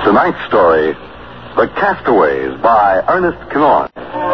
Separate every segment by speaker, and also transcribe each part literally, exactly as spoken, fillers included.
Speaker 1: Tonight's story, The Castaways by Ernest Kinoy.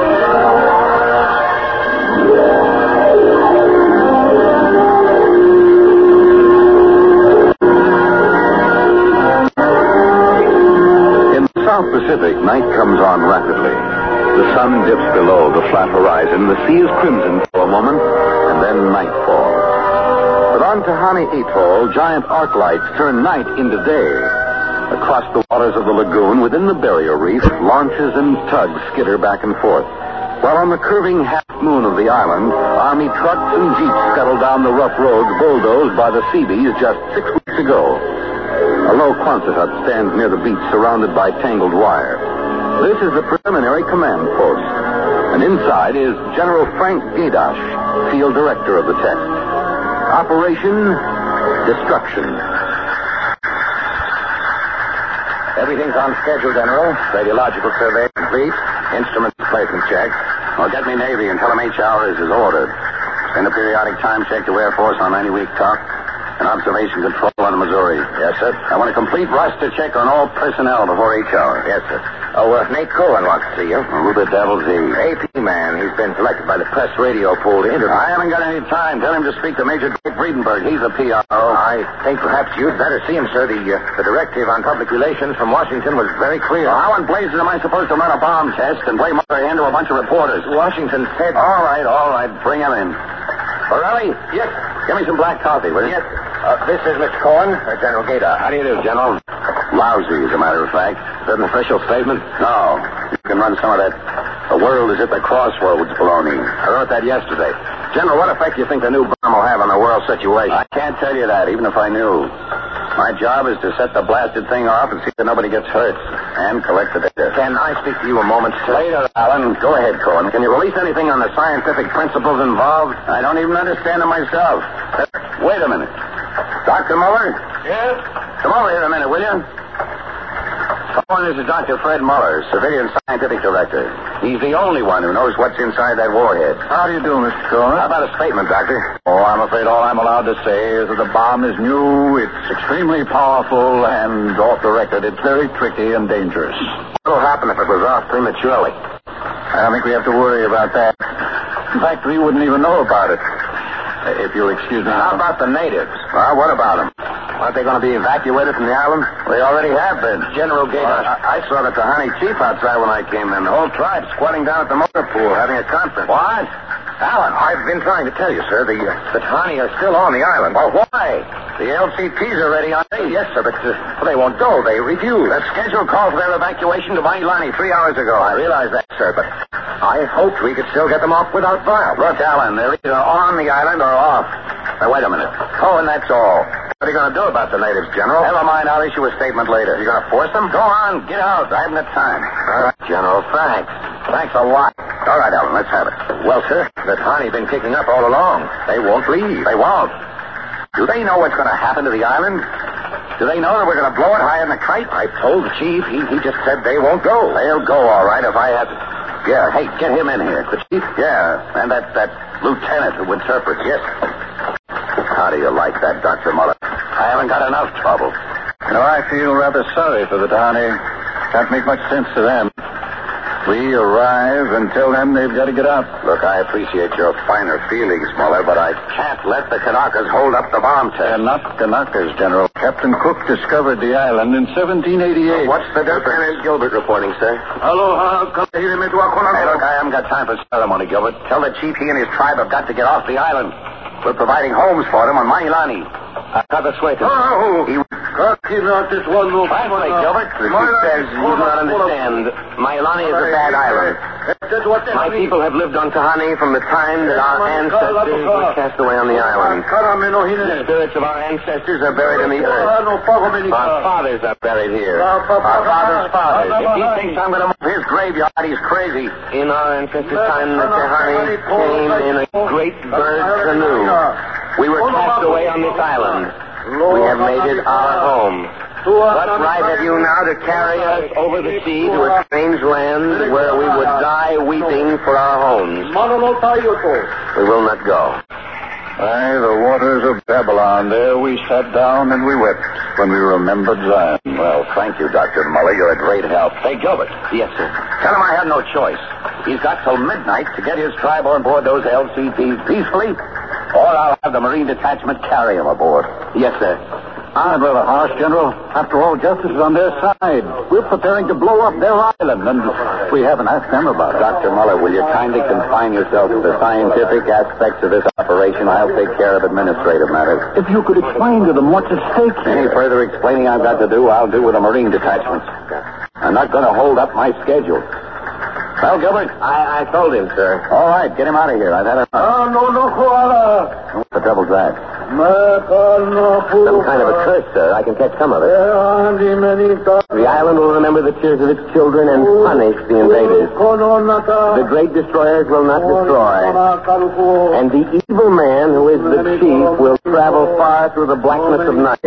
Speaker 1: In the South Pacific, night comes on rapidly. The sun dips below the flat horizon, the sea is crimson for a moment, and then night falls. But on Tahani Atoll, giant arc lights turn night into day. Across the waters of the lagoon, within the barrier reef, launches and tugs skitter back and forth. While on the curving half-moon of the island, Army trucks and jeeps scuttle down the rough roads bulldozed by the Seabees just six weeks ago. A low Quonset hut stands near the beach surrounded by tangled wire. This is the preliminary command post. And inside is General Frank Gaidash, field director of the test. Operation Destruction.
Speaker 2: Everything's on schedule, General. Radiological survey complete. Instrument placement check.
Speaker 3: Well, get me Navy and tell them H hours is ordered. Send a periodic time check to Air Force on ninety-week talk. And observation control on the Missouri.
Speaker 2: Yes, sir.
Speaker 3: I want a complete roster check on all personnel before H hour.
Speaker 2: Yes, sir. Oh, uh, Nate Cohen wants to see you.
Speaker 3: Well, who the devil's he?
Speaker 2: A P man. He's been selected by the press radio pool to interview.
Speaker 3: I haven't got any time. Tell him to speak to Major Dick Friedenberg. He's the P R O.
Speaker 2: I think perhaps you'd better see him, sir. The uh, the directive on public relations from Washington was very clear.
Speaker 3: Well, how in blazes am I supposed to run a bomb test and play mother hen to a bunch of reporters?
Speaker 2: Washington said...
Speaker 3: All right, all right. Bring him in. Borelli?
Speaker 2: Yes.
Speaker 3: Give me some black coffee, will you?
Speaker 2: Yes. Uh, this is Mister Cohen, uh, General Gator.
Speaker 3: How do you do, General? Lousy, as a matter of fact.
Speaker 2: Is that an official statement?
Speaker 3: No. You can run some of that the world is at the crossroads baloney.
Speaker 2: I wrote that yesterday. General, what effect do you think the new bomb will have on the world situation?
Speaker 3: I can't tell you that, even if I knew. My job is to set the blasted thing off and see that nobody gets hurt. And collect the data.
Speaker 2: Can I speak to you a moment, sir?
Speaker 3: Later, Alan. Go ahead, Cohen.
Speaker 2: Can you release anything on the scientific principles involved?
Speaker 3: I don't even understand them myself. Wait a minute. Doctor Muller?
Speaker 2: Yes?
Speaker 3: Come over here a minute, will you? Cohen, this is Doctor Fred Muller, Civilian Scientific Director. He's the only one who knows what's inside that warhead.
Speaker 4: How do you do, Mister Cohen?
Speaker 3: How about a statement, Doctor?
Speaker 4: Oh, I'm afraid all I'm allowed to say is that the bomb is new, it's extremely powerful, and off the record, it's very tricky and dangerous.
Speaker 2: What'll happen if it was off prematurely?
Speaker 4: I don't think we have to worry about that. In fact, we wouldn't even know about it. If you'll excuse me.
Speaker 2: How about the natives?
Speaker 3: Well, what about them?
Speaker 2: Aren't they going to be evacuated from the island?
Speaker 3: They already have been.
Speaker 2: General Gator.
Speaker 3: Well, I, I saw the Tahani chief outside when I came in. The whole tribe squatting down at the motor pool having a conference.
Speaker 2: What? Alan, I've been trying to tell you, sir. The, uh, the Tahani are still on the island.
Speaker 3: Well, why? The L C Ps are ready on base.
Speaker 2: Yes, sir, but uh, well, they won't go. They refuse.
Speaker 3: The schedule called for their evacuation to Mailani three hours ago.
Speaker 2: I realize that, sir, but I hoped we could still get them off without violence.
Speaker 3: Look, Alan, they're either on the island or off. Now, wait a minute. Oh, and that's all.
Speaker 2: What are you going to do about the natives, General?
Speaker 3: Never mind. I'll issue a statement later.
Speaker 2: You going to force them?
Speaker 3: Go on. Get out. I haven't got time.
Speaker 2: All right, General. Thanks. Thanks a lot.
Speaker 3: All right, Alan. Let's have it.
Speaker 2: Well, sir, the Tahani been kicking up all along. They won't leave.
Speaker 3: They won't. Do they know what's going to happen to the island? Do they know that we're going to blow it higher than a kite?
Speaker 2: I told the chief. He, he just said they won't go.
Speaker 3: They'll go, all right, if I have to. Yeah, hey, get him in here. The chief? Yeah, and that, that lieutenant who interprets.
Speaker 2: Yes.
Speaker 3: How do you like that, Doctor Muller? I haven't got enough trouble.
Speaker 4: You know, I feel rather sorry for the Tahani. Can't make much sense to them. We arrive and tell them they've got to get out.
Speaker 3: Look, I appreciate your finer feelings, Muller, but I can't let the Kanakas hold up the bomb test.
Speaker 4: They're not Kanakas, General. Captain Cook discovered the island in seventeen eighty-eight.
Speaker 3: What's the difference?
Speaker 2: Lieutenant Gilbert reporting, sir.
Speaker 3: Aloha. Hey, look, I haven't got time for ceremony, Gilbert. Tell the chief he and his tribe have got to get off the island. We're providing homes for them on Mailani. He... Finally, Gilbert. The chief says you do not understand. Mailani is a bad island. My people have lived on Tahani from the time that our ancestors were cast away on the island. The spirits of our ancestors are buried in the earth. Our fathers are buried here. Our fathers' fathers. If he thinks I'm going to move his graveyard, he's crazy. In our ancestors' time, the Tahani came in a great bird canoe. We were cast away on this island. We have made it our home. What right have you now to carry us over the sea to a strange land where we would die weeping for our homes? We will not go.
Speaker 4: By the waters of Babylon, there we sat down and we wept when we remembered Zion.
Speaker 2: Well, thank you, Doctor Muller. You're a great help. Hey, Gilbert.
Speaker 3: Yes, sir.
Speaker 2: Tell him I had no choice. He's got till midnight to get his tribe on board those L C Ts peacefully, or I'll have the Marine Detachment carry him aboard.
Speaker 3: Yes, sir.
Speaker 4: I'm rather harsh, General. After all, justice is on their side. We're preparing to blow up their island, and we haven't asked them about it.
Speaker 2: Doctor Muller, will you kindly confine yourself to the scientific aspects of this operation? I'll take care of administrative matters.
Speaker 4: If you could explain to them what's at stake here.
Speaker 2: Any further explaining I've got to do, I'll do with the Marine detachments. I'm not going to hold up my schedule. Well, Gilbert?
Speaker 3: I, I told him, sir.
Speaker 2: All right, get him out of here. I've had enough.
Speaker 4: Oh, no, no, koala.
Speaker 2: What the devil's that?
Speaker 3: Some kind of a curse, sir. I can catch some of it. The island will remember the tears of its children and punish the invaders. The great destroyers will not destroy. And the evil man who is the chief will travel far through the blackness of night.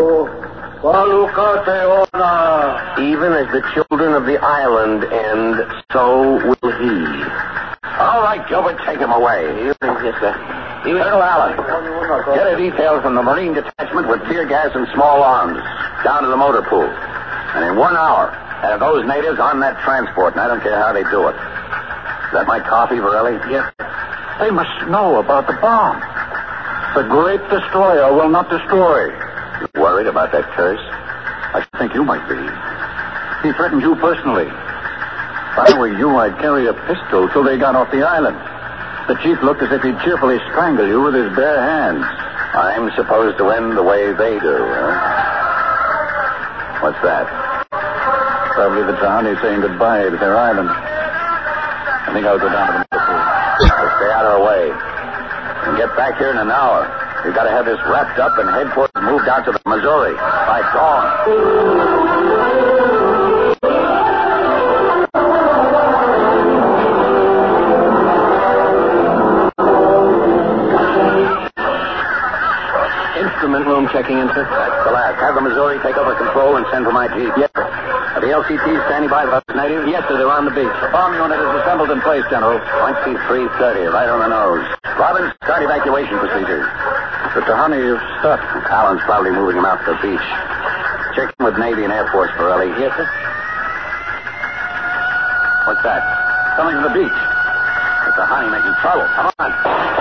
Speaker 3: Even as the children of the island end, so will he.
Speaker 2: All right, Gilbert, take him away.
Speaker 3: Yes, sir.
Speaker 2: Colonel Allen, get a detail from the Marine Detachment with tear gas and small arms down to the motor pool. And in one hour, have those natives on that transport, and I don't care how they do it. Is that my coffee, Varelli?
Speaker 4: Yes. They must know about the bomb. The great destroyer will not destroy.
Speaker 2: You worried about that curse?
Speaker 4: I think you might be. He threatened you personally. If I were you, I'd carry a pistol till they got off the island. The chief looked as if he'd cheerfully strangle you with his bare hands.
Speaker 2: I'm supposed to end the way they do, huh? What's that?
Speaker 4: Probably the Tahani saying goodbye to their island. I think I'll go down to the motor pool.
Speaker 2: Well, stay out of the way. And get back here in an hour. We've got to have this wrapped up and headquarters moved out to the Missouri by dawn.
Speaker 3: Instrument room checking in, sir.
Speaker 2: That's the last. Have the Missouri take over control and send for my jeep.
Speaker 3: Yes, sir.
Speaker 2: Are the L C Ts standing by the natives?
Speaker 3: Yes, sir. They're on the beach.
Speaker 4: The bomb unit is assembled in place, General.
Speaker 2: twenty-three thirty, right on the nose. Robbins, start evacuation procedures.
Speaker 4: The Tahani have stopped.
Speaker 2: Allen's probably moving them out to the beach. Check in with Navy and Air Force, Pirelli.
Speaker 3: Yes, sir.
Speaker 2: What's that?
Speaker 4: Coming to the beach.
Speaker 2: The Tahani making trouble. Come on.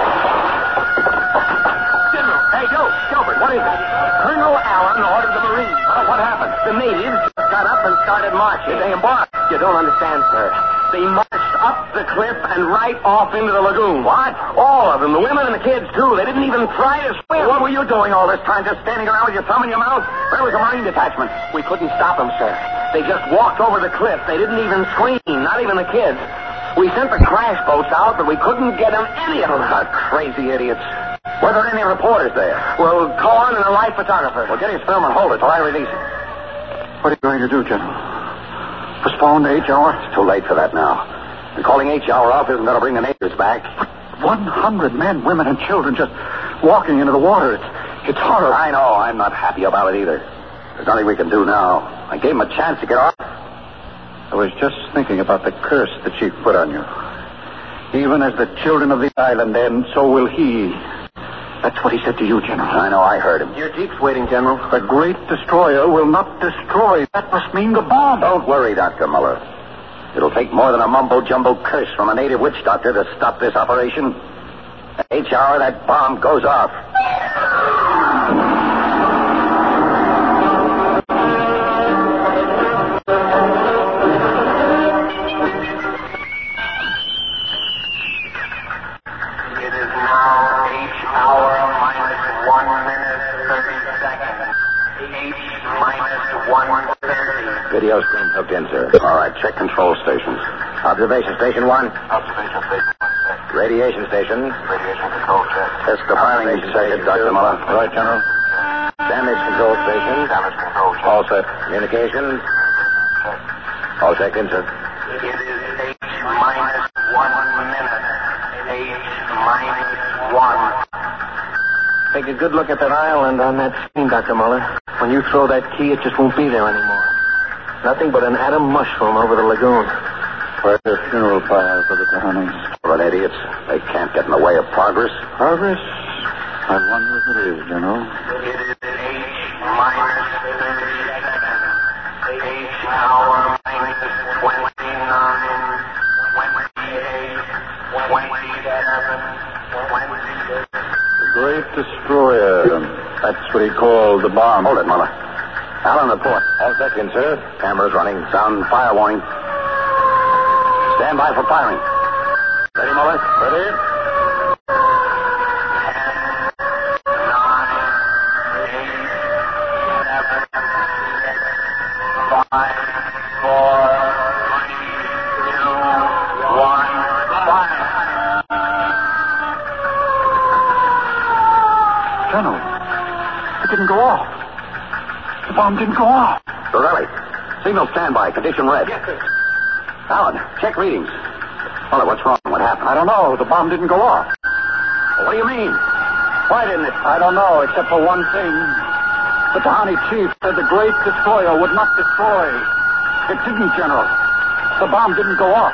Speaker 3: General. Hey, Joe. Gilbert, what is it? Colonel Allen ordered the Marines.
Speaker 2: Well, what happened?
Speaker 3: The natives just got up and started marching.
Speaker 2: Did they embark?
Speaker 3: You don't understand, sir. They marched up the cliff and right off into the lagoon.
Speaker 2: What?
Speaker 3: All of them, the women and the kids, too. They didn't even try to swim.
Speaker 2: What were you doing all this time? Just standing around with your thumb in your mouth? Where was the Marine detachment?
Speaker 3: We couldn't stop them, sir. They just walked over the cliff. They didn't even scream, not even the kids. We sent the crash boats out, but we couldn't get them, any of them.
Speaker 2: Ah, crazy idiots. Were there any reporters there?
Speaker 3: Well, Cohen and a life photographer.
Speaker 2: Well, get his film and hold it till I release it.
Speaker 4: What are you going to do, General? Postpone the H hour?
Speaker 2: It's too late for that now. And calling H hour off isn't going to bring the natives back.
Speaker 4: One hundred men, women, and children just walking into the water. It's, it's horrible.
Speaker 2: I know. I'm not happy about it either. There's nothing we can do now. I gave him a chance to get off.
Speaker 4: I was just thinking about the curse the chief put on you. Even as the children of the island end, so will he. That's what he said to you, General.
Speaker 2: I know. I heard him.
Speaker 3: Your jeep's waiting, General.
Speaker 4: The great destroyer will not destroy. That must mean the bomb.
Speaker 2: Don't worry, Doctor Muller. It'll take more than a mumbo-jumbo curse from a native witch doctor to stop this operation. At H hour, that bomb goes off.
Speaker 5: It is now H hour minus one minute thirty seconds. H minus one thirty.
Speaker 2: Video screen hooked in, sir. All right, check control stations. Observation station one.
Speaker 5: Observation station one.
Speaker 2: Radiation station.
Speaker 5: Radiation control check.
Speaker 2: Test the firing circuit, Doctor Muller.
Speaker 4: Right, General.
Speaker 2: Damage control station.
Speaker 5: Damage control check.
Speaker 2: All set. Communications.
Speaker 5: Check.
Speaker 2: All checked in, sir.
Speaker 5: It is H minus one minute. H minus one.
Speaker 3: Take a good look at that island on that screen, Doctor Muller. When you throw that key, it just won't be there anymore. Nothing but an atom mushroom over the lagoon.
Speaker 4: Quite a funeral pyre for the Tahanis.
Speaker 2: Well, idiots. They can't get in the way of progress.
Speaker 4: Progress? I wonder if it is, General.
Speaker 5: It is H minus thirty seconds. H hour minus twenty-nine, twenty-eight, twenty-seven, twenty-six.
Speaker 4: The Great Destroyer. That's what he called the bomb.
Speaker 2: Hold it, Muller. Allen, report.
Speaker 3: All second, sir.
Speaker 2: Cameras running. Sound fire warning. Stand by for firing. Ready, Muller?
Speaker 4: Ready? General, it didn't go off. The bomb didn't go off.
Speaker 2: Borelli, signal standby. Condition red.
Speaker 3: Yes, sir.
Speaker 2: Allen, check readings. Muller, what's wrong? What happened?
Speaker 4: I don't know. The bomb didn't go off.
Speaker 2: Well, what do you mean? Why didn't it?
Speaker 4: I don't know, except for one thing. The Tahani chief said the Great Destroyer would not destroy. It didn't, General. The bomb didn't go off.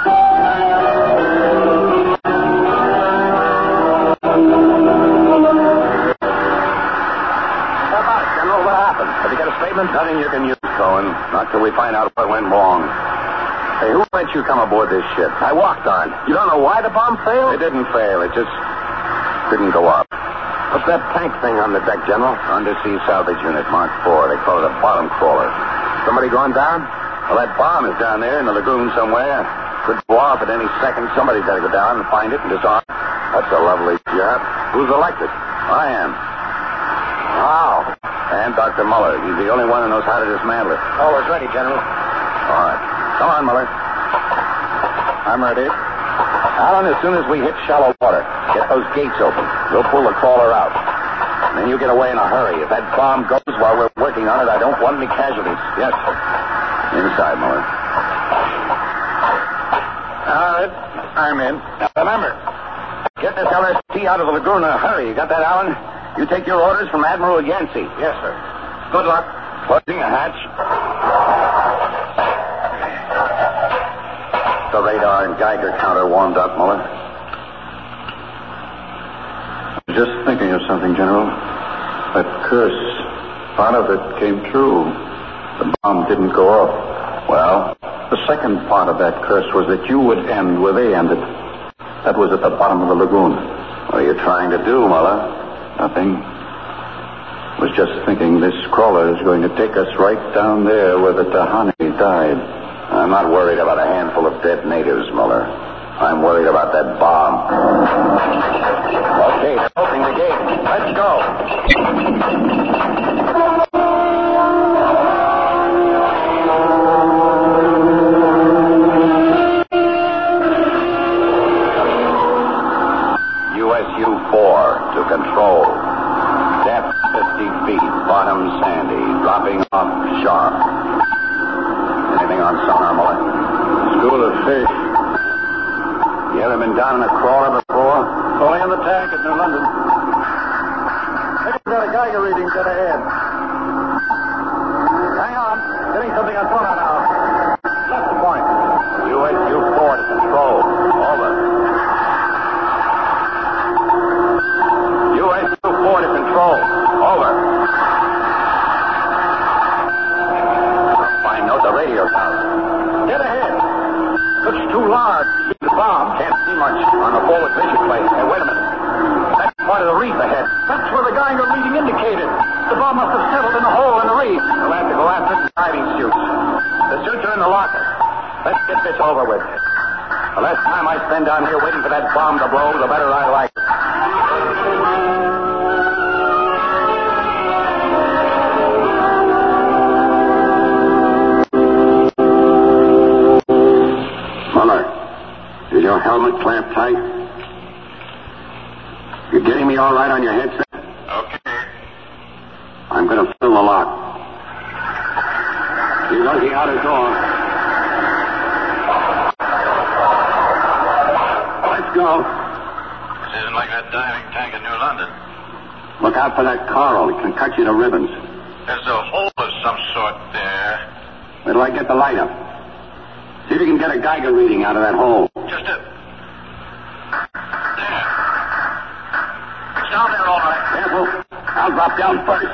Speaker 2: How about it, General? What happened? Have you got a statement? Nothing you can use, Cohen. Not till we find out what went wrong. Hey, who let you come aboard this ship? I walked on. You don't know why the bomb failed? It didn't fail. It just didn't go up. What's that tank thing on the deck, General? Undersea Salvage Unit, Mark four. They call it a bottom crawler. Somebody gone down? Well, that bomb is down there in the lagoon somewhere. Could go off at any second. Somebody's got to go down and find it and disarm. That's a lovely job. Who's elected? I am. Wow. And Doctor Muller. He's the only one who knows how to dismantle it.
Speaker 3: Always ready, General.
Speaker 2: All right. Come on, Muller.
Speaker 4: I'm ready.
Speaker 2: Allen, as soon as we hit shallow water, get those gates open. We'll pull the crawler out. And then you get away in a hurry. If that bomb goes while we're working on it, I don't want any casualties. Yes, sir. Inside, Muller.
Speaker 4: All right. I'm in.
Speaker 2: Now, remember, get this L S T out of the lagoon in a hurry. You got that, Allen? You take your orders from Admiral Yancey.
Speaker 3: Yes, sir.
Speaker 2: Good luck. Closing a hatch. The radar and Geiger counter warmed up, Muller.
Speaker 4: Just thinking of something, General. That curse, part of it came true. The bomb didn't go off.
Speaker 2: Well?
Speaker 4: The second part of that curse was that you would end where they ended. That was at the bottom of the lagoon.
Speaker 2: What are you trying to do, Muller?
Speaker 4: Nothing. I was just thinking this crawler is going to take us right down there where the Tahani died.
Speaker 2: I'm not worried about a handful of dead natives, Muller. I'm worried about that bomb. Okay, they're opening the gate. Let's go. U S U four to control. Depth fifty feet. Bottom sandy. Dropping off sharp. Anything on sonar, Muller?
Speaker 4: School of fish.
Speaker 2: You ever been down in a crawler before?
Speaker 4: Only in the tank at New London. Maybe we've got a Geiger reading dead ahead. Hang on. Getting something on sonar now. Left point.
Speaker 2: U S U four to control. Over. U S U four to control. Over. Fine note, the radio's out.
Speaker 4: Dead ahead. Looks too large. The bomb.
Speaker 2: Can't see much on the forward vision plate. Hey, wait a minute. That's part of the reef ahead.
Speaker 4: That's where the Geiger reading indicated. The bomb must have settled in a hole in the reef.
Speaker 2: We'll have to go after it in diving suits. The suits are in the locker. Let's get this over with. The less time I spend down here waiting for that bomb to blow, the better I like it. Is your helmet clamped tight? You getting me all right on your headset?
Speaker 5: Okay.
Speaker 2: I'm going to fill the lock. Here goes the outer door. Let's go.
Speaker 5: This isn't like that diving tank in New London.
Speaker 2: Look out for that coral. It can cut you to ribbons.
Speaker 5: There's a hole of some sort there.
Speaker 2: Where do I get the light up? See if you can get a Geiger reading out of that hole.
Speaker 5: Just a... There. It's
Speaker 2: down there, all right.
Speaker 3: Careful. I'll drop down first.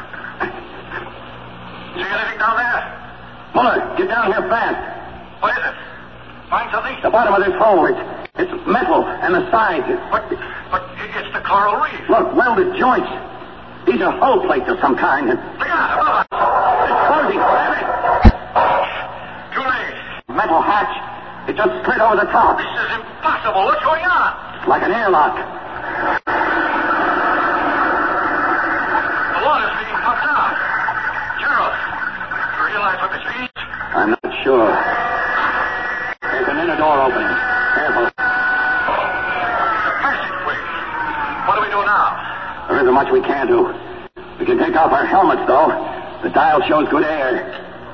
Speaker 2: See anything down there?
Speaker 3: Muller, get down here fast.
Speaker 2: What is it? Find something?
Speaker 3: The bottom of this hole. It's, it's metal, and the sides. It's,
Speaker 2: But, but it's the coral reef.
Speaker 3: look, welded joints. These are hull plates of some kind. And
Speaker 2: Look out!
Speaker 3: it's closing. Grab it.
Speaker 2: Too late.
Speaker 3: Metal hatch. It just slid over the top.
Speaker 2: This is impossible. What's going on?
Speaker 3: It's like an airlock.
Speaker 2: The water's being pumped out. Gerald, you realize what this means?
Speaker 3: I'm not sure. There's an inner door opening. Careful.
Speaker 2: It's a passageway. What do we do now?
Speaker 3: There isn't much we can do. We can take off our helmets, though. The dial shows good air.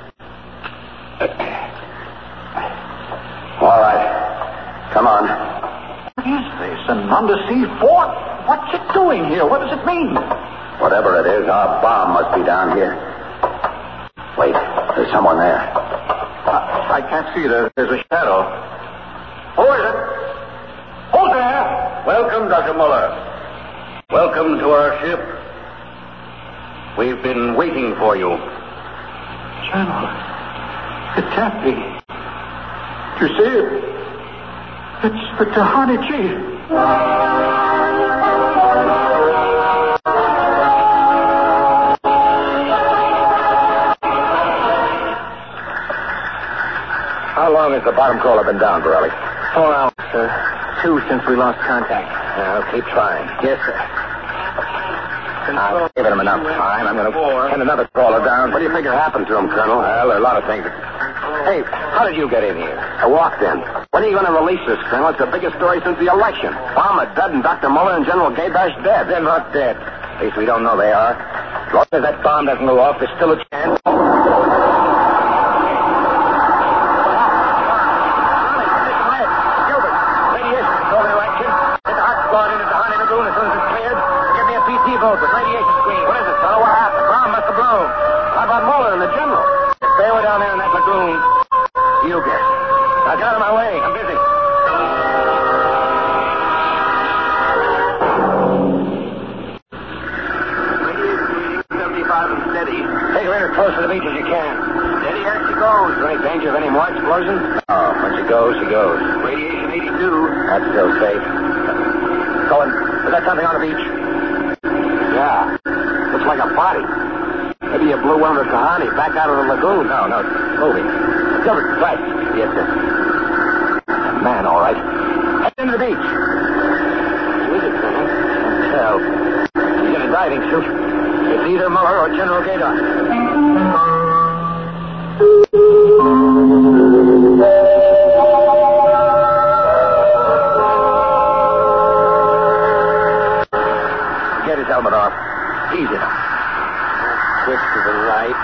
Speaker 1: All right. Come on.
Speaker 4: What is this? An undersea fort? What's it doing here? What does it mean?
Speaker 1: Whatever it is, our bomb must be down here. Wait, there's someone there.
Speaker 4: I, I can't see. There, there's a shadow. Who is it? Who's there?
Speaker 3: Welcome, Doctor Muller. Welcome to our ship. We've been waiting for you.
Speaker 4: General, it can't be. You see it? It's the Tahani Chief.
Speaker 3: How long has the bottom crawler been down, Borelli?
Speaker 6: Four hours, sir. Two since we lost contact.
Speaker 3: I'll keep trying.
Speaker 6: Yes, sir.
Speaker 3: I've given him enough time. I'm going to send another crawler down. What do you figure happened to him, Colonel? Well, there are a lot of things. Hey, how did you get in here? I walked in. When are you going to release this, Colonel? It's the biggest story since the election. Bomber Dud and Doctor Muller and General Gabash dead. They're not dead. At least we don't know they are. As long as that bomb doesn't go off, there's still a chance.
Speaker 6: Boat with radiation screen.
Speaker 3: What is it, fellow? What happened?
Speaker 6: The bomb must have blown.
Speaker 3: How about Muller and the General?
Speaker 6: If they were down there in that lagoon,
Speaker 3: You guess. Now get out of my way. I'm busy.
Speaker 6: seventy-five and steady.
Speaker 3: Take her in as close to the beach as you can.
Speaker 6: Steady as she goes.
Speaker 3: Is there any danger of any more explosion? No. When she goes, she goes.
Speaker 6: Radiation eighty-two.
Speaker 3: That's still safe. Cohen, is that something on the beach? Yeah. Looks like a body. Maybe you blew one of the Tahani back out of the lagoon. No, no, it's moving. Gilbert, right. Yes, sir. A man, all right. Head into the beach. Who is it, Colonel? Can't tell. He's in a diving suit. It's either Muller or General Gaydar. Get his helmet off. Easy now.
Speaker 6: Twist to the right.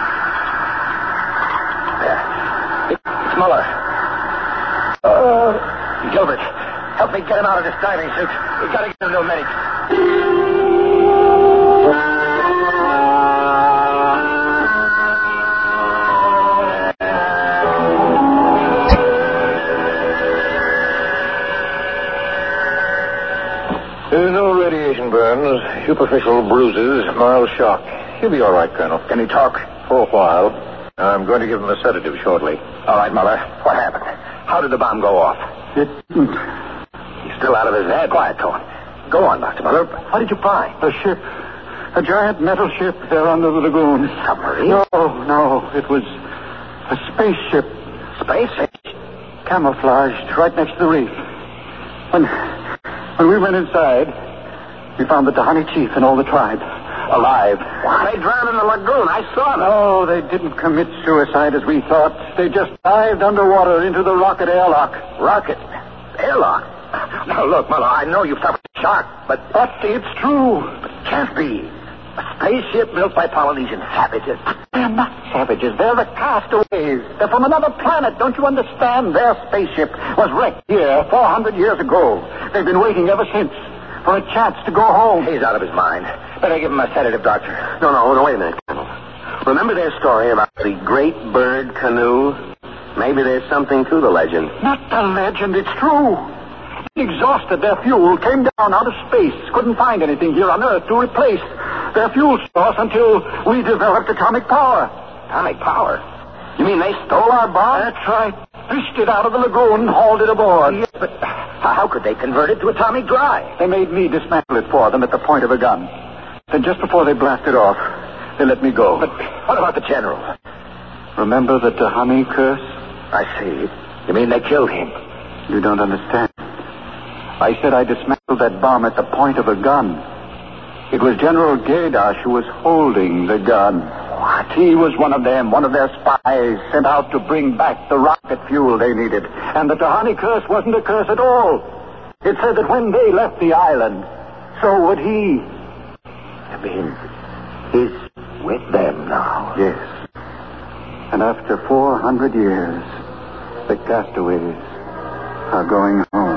Speaker 3: There. It's Muller. Uh, Gilbert, help me get him out of this diving suit. We've got to get him to a medic.
Speaker 4: There's no radiation burns, superficial bruises, mild shock. He'll be all right, Colonel.
Speaker 3: Can he talk?
Speaker 4: For a while. I'm going to give him a sedative shortly.
Speaker 3: All right, Muller. What happened? How did the bomb go off?
Speaker 4: It...
Speaker 3: He's still out of his head. Quiet, Cohen. Go on, Doctor Muller. What did you find?
Speaker 4: A ship. A giant metal ship there under the lagoon.
Speaker 3: Submarine?
Speaker 4: No, no. It was a spaceship.
Speaker 3: Space?
Speaker 4: Camouflaged right next to the reef. When... When we went inside, we found the Tahani Chief and all the tribe alive.
Speaker 3: Why? They drowned in the lagoon. I saw them.
Speaker 4: No, they didn't commit suicide as we thought. They just dived underwater into the rocket airlock.
Speaker 3: Rocket? Airlock? Now, look, Muller, I know you've suffered a shock, but...
Speaker 4: But it's true.
Speaker 3: It can't be. A spaceship built by Polynesian savages.
Speaker 4: They're not savages. They're the castaways. They're from another planet. Don't you understand? Their spaceship was wrecked here four hundred years ago. They've been waiting ever since for a chance to go home.
Speaker 3: He's out of his mind. Better give him a sedative, Doctor.
Speaker 2: No, no, no, wait a minute, Colonel. Remember their story about the great bird canoe? Maybe there's something to the legend.
Speaker 4: Not the legend. It's true. exhausted their fuel, came down out of space, couldn't find anything here on Earth to replace their fuel source until we developed atomic power.
Speaker 3: Atomic power? You mean they stole our bomb?
Speaker 4: That's right. Fished it out of the lagoon, hauled it aboard.
Speaker 3: Yes, but how could they convert it to atomic drive?
Speaker 4: They made me dismantle it for them at the point of a gun. Then just before they blasted off, they let me go.
Speaker 3: But what about the general?
Speaker 4: Remember the Tahani curse?
Speaker 3: I see. You mean they killed him?
Speaker 4: You don't understand. I said I dismantled that bomb at the point of a gun. It was General Gaidash who was holding the gun. What? He was one of them, one of their spies, sent out to bring back the rocket fuel they needed. And the Tahani curse wasn't a curse at all. It said that when they left the island, so would he.
Speaker 3: You mean he's with them now?
Speaker 4: Yes. And after four hundred years, the castaways are going home.